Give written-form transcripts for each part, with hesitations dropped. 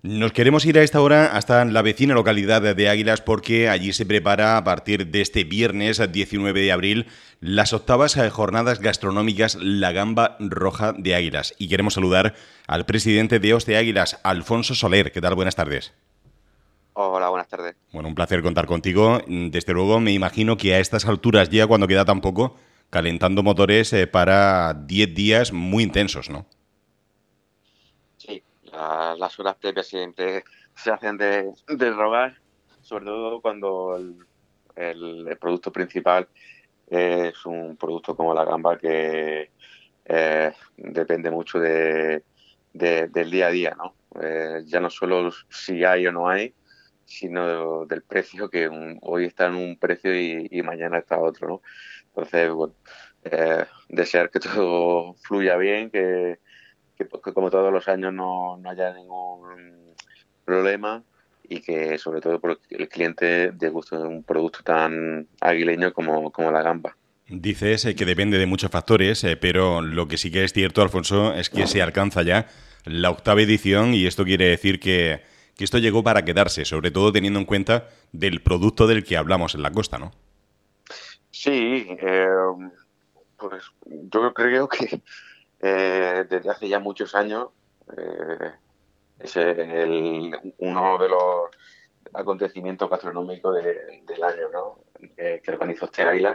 Nos queremos ir a esta hora hasta la vecina localidad de Águilas porque allí se prepara a partir de este viernes 19 de abril las octavas jornadas gastronómicas La Gamba Roja de Águilas. Y queremos saludar al presidente de OS de Águilas, Alfonso Soler. ¿Qué tal? Buenas tardes. Hola, buenas tardes. Bueno, un placer contar contigo. Desde luego me imagino que a estas alturas ya, cuando queda tan poco, calentando motores para 10 días muy intensos, ¿no? Sí, las horas previas siempre se hacen de rogar, sobre todo cuando el producto principal es un producto como la gamba que depende mucho del día a día, ¿no? Ya no solo si hay o no hay, sino del precio, que hoy está en un precio y mañana está otro, ¿no? Entonces, bueno, desear que todo fluya bien, que como todos los años no haya ningún problema y que sobre todo por el cliente deguste un producto tan aguileño como la gamba. Dices que depende de muchos factores, pero lo que sí que es cierto, Alfonso, es que se alcanza ya la octava edición y esto quiere decir que esto llegó para quedarse, sobre todo teniendo en cuenta del producto del que hablamos en la costa, ¿no? Sí, pues yo creo que desde hace ya muchos años eh, es uno de los acontecimientos gastronómicos del año, ¿no? Que organizó este Águila.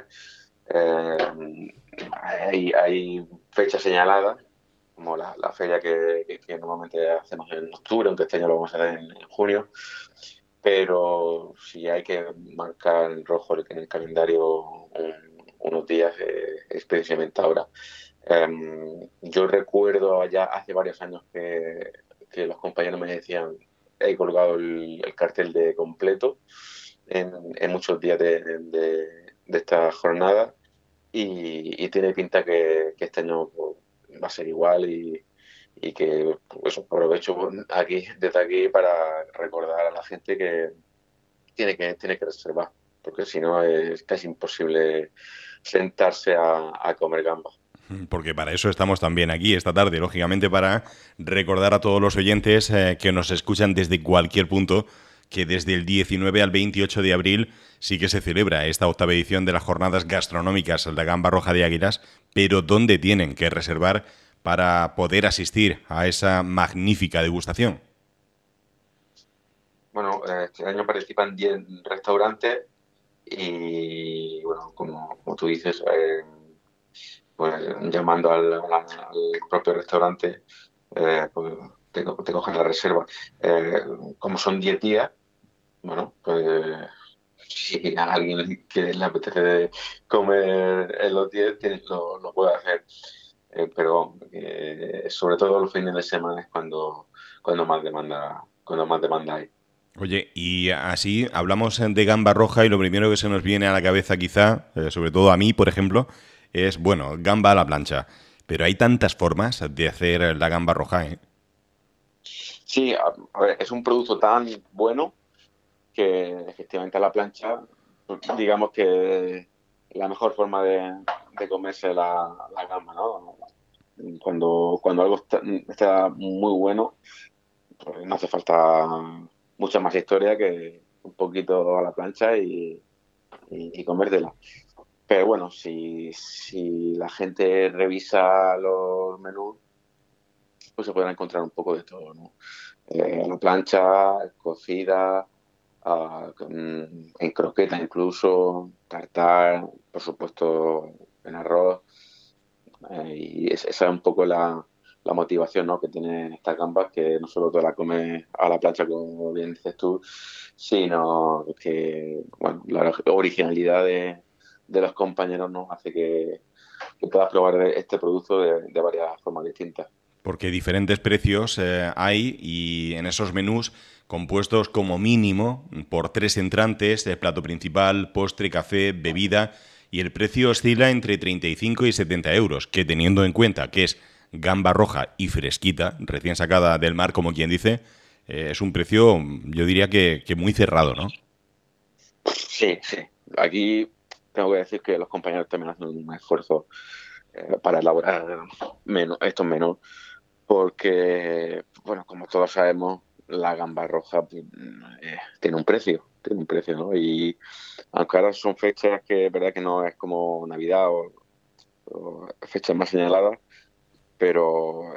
Hay fechas señaladas, como la feria que normalmente hacemos en octubre, aunque este año lo vamos a hacer en junio, pero sí hay que marcar en rojo en el calendario unos días, es precisamente ahora. Yo recuerdo ya hace varios años que los compañeros me decían, he colgado el cartel de completo en muchos días de esta jornada y tiene pinta que este año pues, va a ser igual y que pues, aprovecho desde aquí para recordar a la gente que tiene que reservar, porque si no es casi imposible sentarse a comer gambas. Porque para eso estamos también aquí esta tarde, lógicamente para recordar a todos los oyentes que nos escuchan desde cualquier punto que desde el 19 al 28 de abril sí que se celebra esta octava edición de las jornadas gastronómicas La Gamba Roja de Águilas, pero ¿dónde tienen que reservar para poder asistir a esa magnífica degustación? Bueno, este año participan 10 restaurantes y, bueno, como tú dices, pues llamando al propio restaurante, pues te cogen la reserva. Eh, Como son 10 días, bueno, pues si a alguien que le apetece comer en los 10, lo puede hacer. Pero sobre todo los fines de semana es cuando más demanda hay. Oye, y así hablamos de gamba roja y lo primero que se nos viene a la cabeza quizá, sobre todo a mí, por ejemplo, es, bueno, gamba a la plancha. Pero hay tantas formas de hacer la gamba roja, ¿eh? Sí, a ver, es un producto tan bueno que efectivamente a la plancha, pues, digamos que la mejor forma de comerse la gamba, ¿no? Cuando algo está muy bueno, pues no hace falta mucha más historia que un poquito a la plancha y comértela. Pero bueno, si la gente revisa los menús, pues se podrá encontrar un poco de todo, ¿no? A la plancha, cocida, en croqueta incluso, tartar, por supuesto en arroz. Y esa es un poco la motivación, ¿no? Que tiene estas gambas, que no solo te la comes a la plancha, como bien dices tú, sino que, bueno, la originalidad de los compañeros nos hace que puedas probar este producto de varias formas distintas. Porque diferentes precios hay y en esos menús compuestos como mínimo por tres entrantes, plato principal, postre, café, bebida, y el precio oscila entre 35 y 70 euros, que teniendo en cuenta que es gamba roja y fresquita, recién sacada del mar, como quien dice, es un precio, yo diría que muy cerrado, ¿no? Sí, sí. Aquí tengo que decir que los compañeros también hacen un esfuerzo para elaborar estos menús, porque, bueno, como todos sabemos, la gamba roja pues, tiene un precio, ¿no? Y aunque ahora son fechas que es verdad que no es como Navidad o fechas más señaladas, pero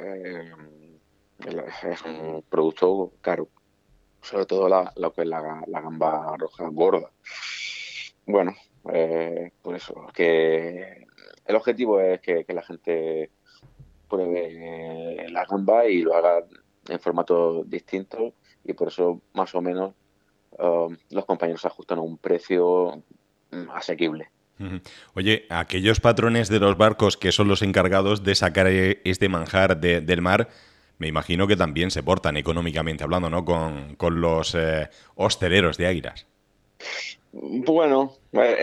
es un producto caro, sobre todo lo que es la gamba roja gorda. Bueno, por eso, que el objetivo es que la gente pruebe la gamba y lo haga en formatos distintos y por eso más o menos los compañeros ajustan a un precio asequible. Ujú. Oye, aquellos patrones de los barcos que son los encargados de sacar este manjar del mar, me imagino que también se portan económicamente hablando, ¿no? Con los hosteleros de Águilas. Bueno,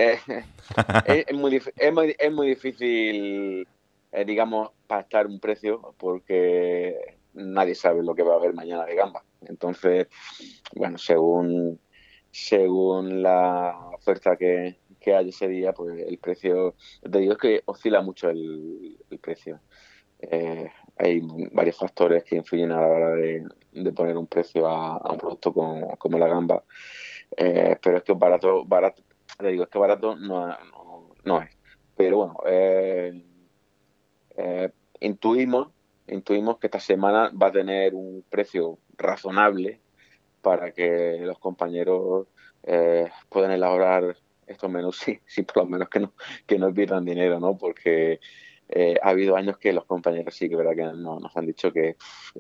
es muy difícil, digamos, pactar un precio porque nadie sabe lo que va a haber mañana de gamba. Entonces, bueno, según la oferta que hay ese día, pues el precio, te digo, es que oscila mucho el precio. Hay varios factores que influyen a la hora de poner un precio a un producto como la gamba. Pero es que barato, barato, te digo, es que barato no es. Pero bueno, eh, intuimos, intuimos que esta semana va a tener un precio razonable para que los compañeros puedan elaborar estos menús sí, por lo menos que no pierdan dinero, ¿no? Porque ha habido años que los compañeros sí que verdad que nos han dicho que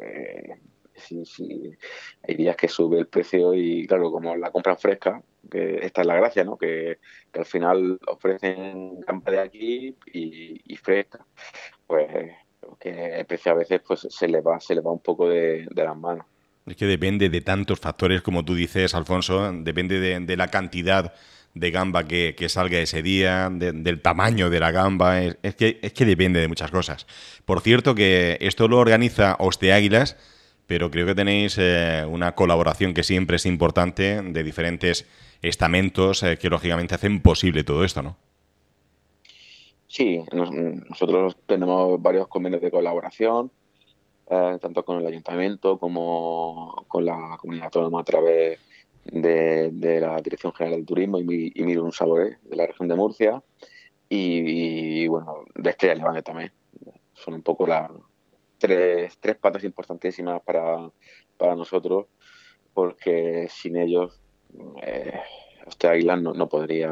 sí, hay días que sube el precio y claro, como la compran fresca, que esta es la gracia, ¿no? Que al final ofrecen gamba de aquí y fresca, pues que el precio a veces pues se le va un poco de las manos. Es que depende de tantos factores, como tú dices, Alfonso, depende de la cantidad de gamba que salga ese día, del tamaño de la gamba, es que depende de muchas cosas. Por cierto, que esto lo organiza Águilas, pero creo que tenéis una colaboración que siempre es importante de diferentes estamentos que lógicamente hacen posible todo esto, ¿no? Sí, nosotros tenemos varios convenios de colaboración, tanto con el ayuntamiento como con la comunidad autónoma a través de la Dirección General de Turismo y Mirum Saboré de la región de Murcia bueno, de Estrella Levante también. Son un poco las tres patas importantísimas para nosotros porque sin ellos este Águila no podría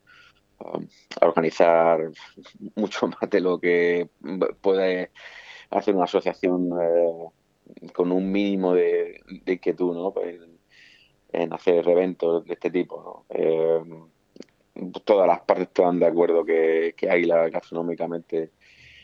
organizar mucho más de lo que puede hacer una asociación con un mínimo de inquietud, ¿no? Pues en hacer eventos de este tipo, ¿no? Todas las partes están de acuerdo que Águila gastronómicamente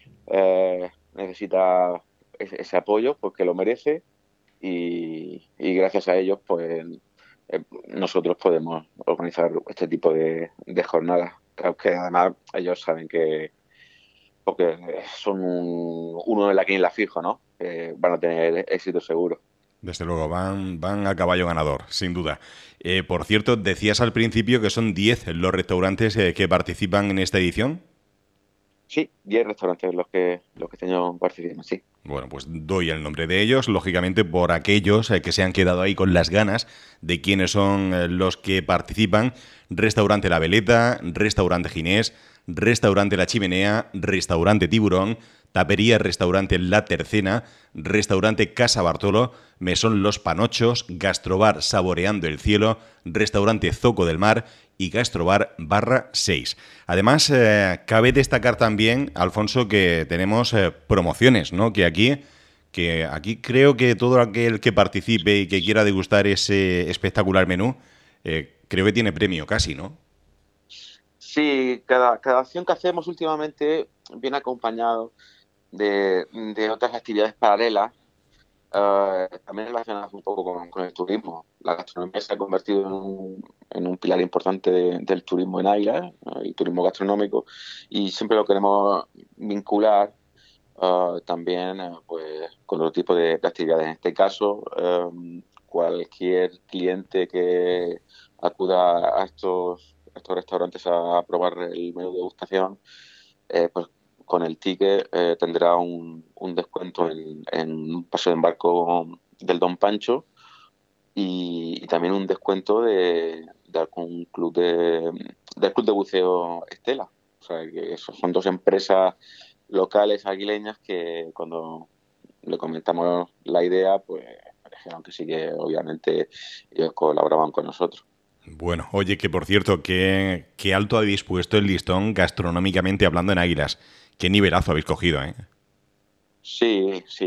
necesita ese apoyo porque lo merece y gracias a ellos pues nosotros podemos organizar este tipo de jornadas. Claro que además ellos saben que porque son uno de la quiniela fijo, ¿no? Van a tener éxito seguro. Desde luego, van a caballo ganador, sin duda. Por cierto, decías al principio que son 10 los restaurantes que participan en esta edición. Sí, 10 restaurantes los que este año participan, sí. Bueno, pues doy el nombre de ellos, lógicamente por aquellos que se han quedado ahí con las ganas de quiénes son los que participan. Restaurante La Veleta, Restaurante Ginés, Restaurante La Chimenea, Restaurante Tiburón, Tapería Restaurante La Tercena, Restaurante Casa Bartolo, Mesón Los Panochos, Gastrobar Saboreando el Cielo, Restaurante Zoco del Mar y Gastrobar Barra 6. Además, cabe destacar también, Alfonso, que tenemos promociones, ¿no? Que aquí creo que todo aquel que participe y que quiera degustar ese espectacular menú, creo que tiene premio casi, ¿no? Sí, cada acción que hacemos últimamente viene acompañado de otras actividades paralelas, también relacionadas un poco con el turismo. La gastronomía se ha convertido en un pilar importante del turismo en Águila, el turismo gastronómico, y siempre lo queremos vincular también pues, con otro tipo de actividades. En este caso, cualquier cliente que acuda a estos restaurantes a probar el menú de degustación, pues con el ticket tendrá un descuento en un paso de embarco del Don Pancho y también un descuento de algún club del club de buceo Estela. O sea, que son dos empresas locales aguileñas que cuando le comentamos la idea, pues me dijeron que sí, que obviamente ellos colaboraban con nosotros. Bueno, oye, que por cierto, qué alto habéis puesto el listón gastronómicamente hablando en Águilas. Qué nivelazo habéis cogido, ¿eh? Sí, sí,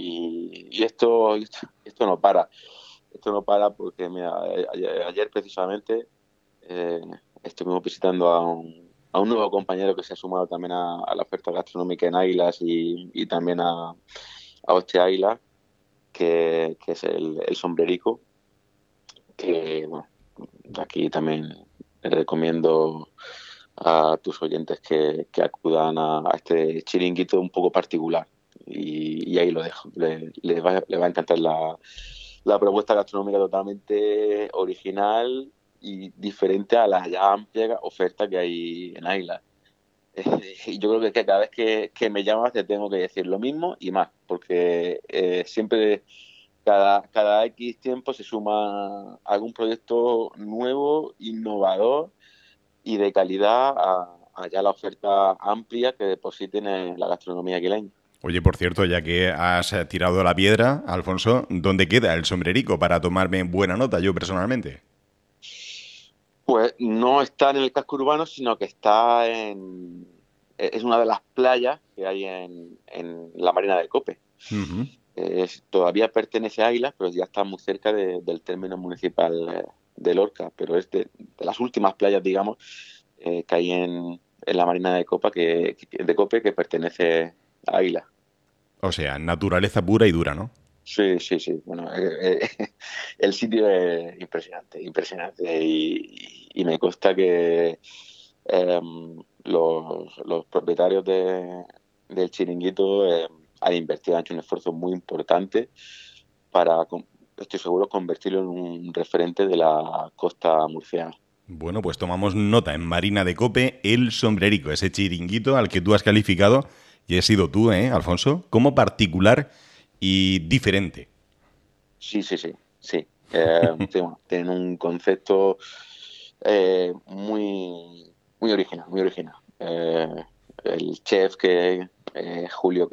y esto no para. Esto no para porque, mira, ayer precisamente eh, estuvimos visitando a un nuevo compañero que se ha sumado también a la oferta gastronómica en Águilas y también a Hostia Águila, que es el sombrerico, que, bueno, aquí también recomiendo a tus oyentes que acudan a este chiringuito un poco particular. Y ahí lo dejo. Le va a encantar la propuesta gastronómica totalmente original y diferente a la ya amplia oferta que hay en Águila. Y yo creo que cada vez que me llamas te tengo que decir lo mismo y más, porque siempre, cada X tiempo se suma algún proyecto nuevo, innovador y de calidad a ya la oferta amplia que de por sí tiene la gastronomía aquileña. Oye, por cierto, ya que has tirado la piedra, Alfonso, ¿dónde queda el sombrerico para tomarme buena nota yo personalmente? Pues no está en el casco urbano, sino que es una de las playas que hay en la Marina de Cope. Ujú. Todavía pertenece a Águilas, pero ya está muy cerca del término municipal de Lorca, pero es de las últimas playas, digamos, que hay en la Marina de Copa de Cope, que pertenece a Águilas. O sea, naturaleza pura y dura, ¿no? Sí, sí, sí. Bueno, el sitio es impresionante, impresionante. Y me consta que los propietarios del chiringuito han invertido, han hecho un esfuerzo muy importante para, estoy seguro, convertirlo en un referente de la costa murciana. Bueno, pues tomamos nota en Marina de Cope, el sombrerico, ese chiringuito al que tú has calificado, y has sido tú, Alfonso, como particular y diferente. Sí, sí, sí, sí. Sí, bueno, tienen un concepto muy, muy original, muy original. El chef Julio,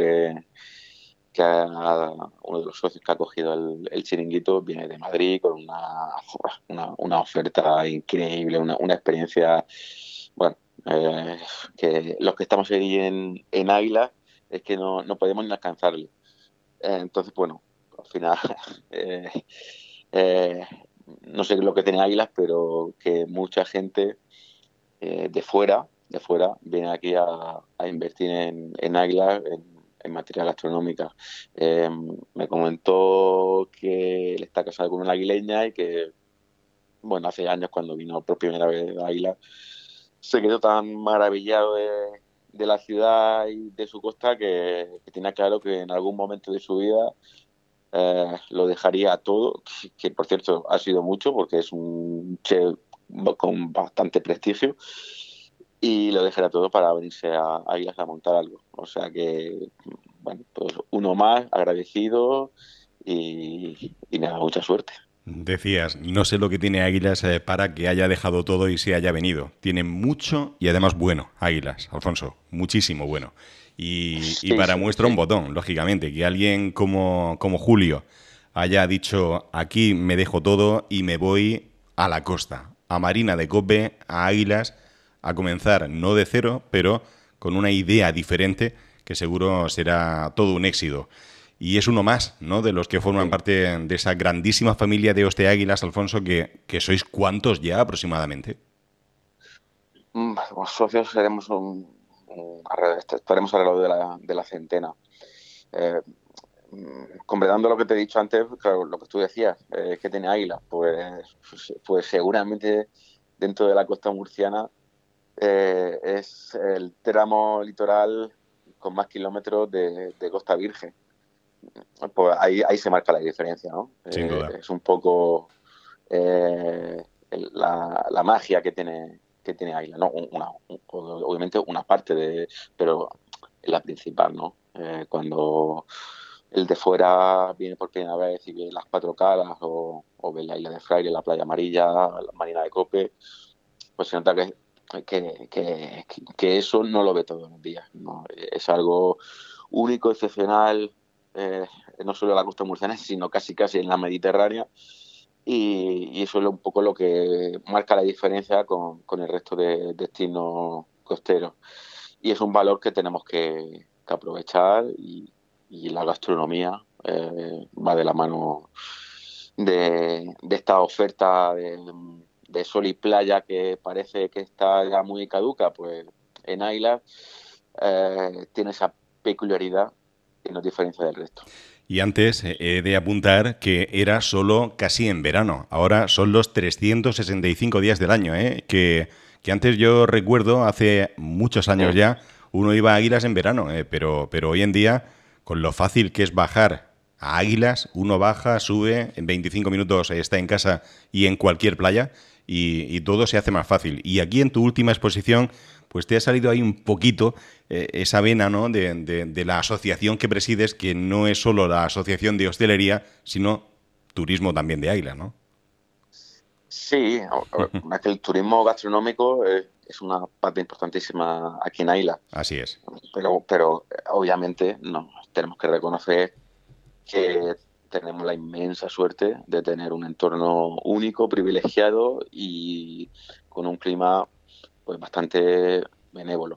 uno de los socios que ha cogido el chiringuito, viene de Madrid con una oferta increíble, una experiencia, bueno, que los que estamos ahí en Águila es que no podemos ni alcanzarle. Entonces, bueno, al final, eh, eh, no sé lo que tiene Águilas, pero que mucha gente de fuera, viene aquí a invertir en Águilas, en materia gastronómica. Eh, Me comentó que él está casado con una aguileña y que, bueno, hace años cuando vino por primera vez a Águilas, se quedó tan maravillado de la ciudad y de su costa que tenía claro que en algún momento de su vida lo dejaría todo, que por cierto ha sido mucho porque es un chef con bastante prestigio, y lo dejaría todo para venirse a Águilas a montar algo. O sea que, bueno, pues uno más, agradecido y me da mucha suerte. Decías, no sé lo que tiene Águilas para que haya dejado todo y se haya venido. Tiene mucho y además bueno, Águilas, Alfonso, muchísimo bueno. Y Sí, para sí, muestra un sí. botón, lógicamente, que alguien como Julio haya dicho, aquí me dejo todo y me voy a la costa, a Marina de Cope, a Águilas, a comenzar no de cero, pero con una idea diferente que seguro será todo un éxito. Y es uno más, ¿no? De los que forman Sí. parte de esa grandísima familia de Oste Águilas, Alfonso, que sois cuántos ya aproximadamente. Los socios seremos estaremos alrededor de la centena. Eh, Completando lo que te he dicho antes, claro, lo que tú decías, que tiene Águila, pues seguramente dentro de la costa murciana es el tramo litoral con más kilómetros de Costa Virgen. Pues ahí se marca la diferencia, ¿no? Sin duda. Es un poco la magia que tiene Águila, ¿no? Obviamente una parte pero la principal, ¿no? Cuando el de fuera viene por primera vez y ve las Cuatro Calas o ve la isla de Fraile, la playa amarilla, la marina de Cope, pues se nota que eso no lo ve todos los días, ¿no? Es algo único, excepcional, eh, no solo en la costa murciana, sino casi casi en la Mediterránea. Y eso es un poco lo que marca la diferencia con el resto de destinos costeros. Y es un valor que tenemos que aprovechar y la gastronomía va de la mano de esta oferta de sol y playa que parece que está ya muy caduca, pues en Islas tiene esa peculiaridad que nos diferencia del resto. Y antes he de apuntar que era solo casi en verano. Ahora son los 365 días del año, ¿eh? Que antes yo recuerdo, hace muchos años ya, uno iba a Águilas en verano, pero hoy en día, con lo fácil que es bajar a Águilas, uno baja, sube, en 25 minutos está en casa y en cualquier playa y todo se hace más fácil. Y aquí en tu última exposición, pues te ha salido ahí un poquito esa vena, ¿no? De la asociación que presides, que no es solo la asociación de hostelería, sino turismo también de Águila, ¿no? Sí, el turismo gastronómico es una parte importantísima aquí en Aila, Así es. pero obviamente no, tenemos que reconocer que tenemos la inmensa suerte de tener un entorno único, privilegiado y con un clima pues bastante benévolo.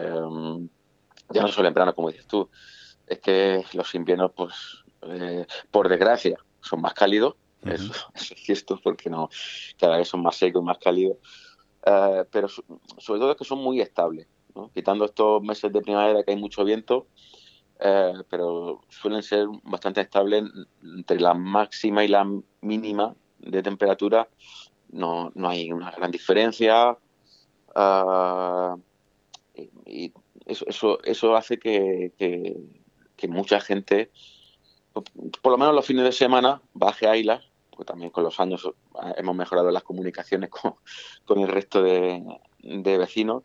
Ya no solo en verano, como dices tú, es que los inviernos, pues, por desgracia, son más cálidos. Eso, Uh-huh. eso es cierto, porque no, cada vez son más secos y más cálidos. Pero sobre todo es que son muy estables, ¿no? Quitando estos meses de primavera que hay mucho viento, pero suelen ser bastante estables entre la máxima y la mínima de temperatura. No hay una gran diferencia. Uh, y eso hace que mucha gente, por lo menos los fines de semana, baje a Islas, porque también con los años hemos mejorado las comunicaciones con el resto de vecinos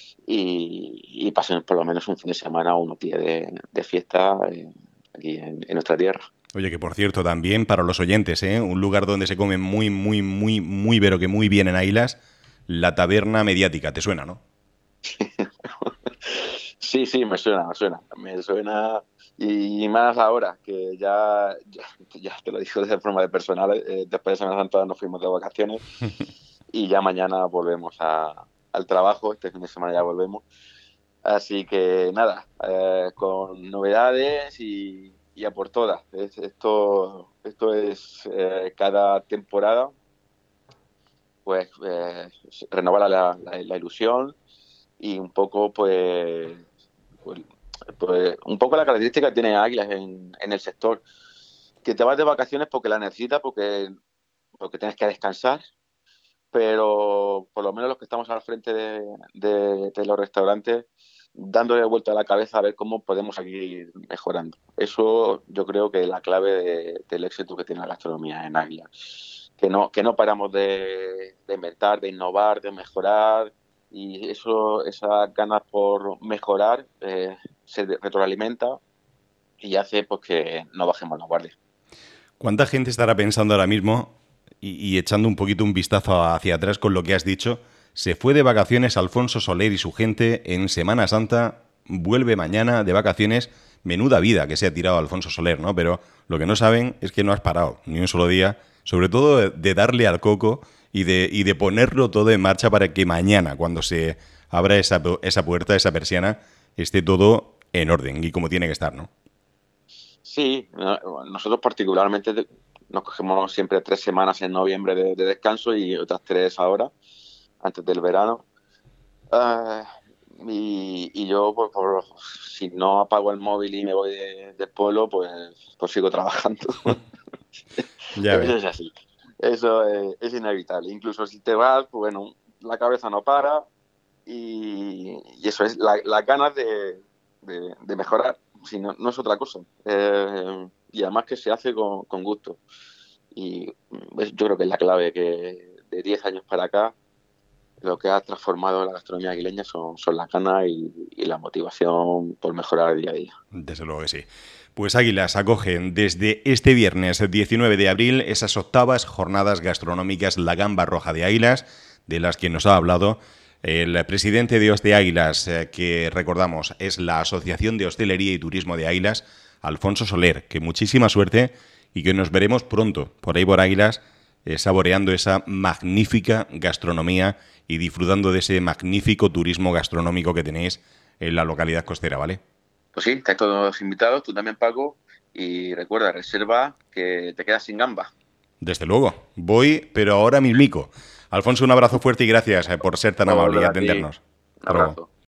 y pasen por lo menos un fin de semana o unos días de fiesta aquí en nuestra tierra. Oye, que por cierto, también para los oyentes, ¿eh? Un lugar donde se come muy, muy, muy, muy, pero que muy bien en Águilas, la taberna mediática, ¿te suena, no? Sí, sí, me suena y más ahora que ya te lo digo de forma de personal, después de Semana Santa nos fuimos de vacaciones y ya mañana volvemos al trabajo, este fin de semana ya volvemos, así que nada, con novedades y a por todas. Esto es cada temporada, pues renovar la ilusión y un poco pues, pues un poco la característica que tiene Águilas en el sector, que te vas de vacaciones porque la necesitas, porque tienes que descansar, pero por lo menos los que estamos al frente de los restaurantes, dándole vuelta a la cabeza a ver cómo podemos seguir mejorando. Eso yo creo que es la clave del éxito que tiene la gastronomía en Águilas. Que no paramos de inventar, de innovar, de mejorar, y esas ganas por mejorar se retroalimenta y hace pues que no bajemos la guardia. ¿Cuánta gente estará pensando ahora mismo y echando un poquito un vistazo hacia atrás con lo que has dicho? Se fue de vacaciones Alfonso Soler y su gente en Semana Santa, vuelve mañana de vacaciones. Menuda vida que se ha tirado Alfonso Soler, ¿no? Pero lo que no saben es que no has parado ni un solo día, sobre todo de darle al coco y de ponerlo todo en marcha para que mañana, cuando se abra esa puerta, esa persiana, esté todo en orden y como tiene que estar, ¿no? Sí, nosotros particularmente nos cogemos siempre 3 semanas en noviembre de descanso y otras 3 ahora, antes del verano. Ah, y yo, si no apago el móvil y me voy del pueblo, pues sigo trabajando. Ya ves. Eso es así. Eso es inevitable. Incluso si te vas, pues bueno, la cabeza no para y eso es las ganas de mejorar. Si no, no es otra cosa. Y además que se hace con gusto. Y yo creo que es la clave que de 10 años para acá lo que ha transformado la gastronomía aguileña son las ganas y la motivación por mejorar día a día. Desde luego que sí. Pues Águilas acogen desde este viernes 19 de abril esas octavas jornadas gastronómicas La Gamba Roja de Águilas, de las que nos ha hablado el presidente de Hoste Águilas, que recordamos es la Asociación de Hostelería y Turismo de Águilas, Alfonso Soler. Que muchísima suerte y que nos veremos pronto por ahí por Águilas, saboreando esa magnífica gastronomía y disfrutando de ese magnífico turismo gastronómico que tenéis en la localidad costera, ¿vale? Pues sí, estáis todos invitados, tú también, Paco, y recuerda, reserva que te quedas sin gamba. Desde luego, voy, pero ahora mismico. Alfonso, un abrazo fuerte y gracias por ser tan amable y Hola, a ti. atendernos. Un Hasta luego. abrazo.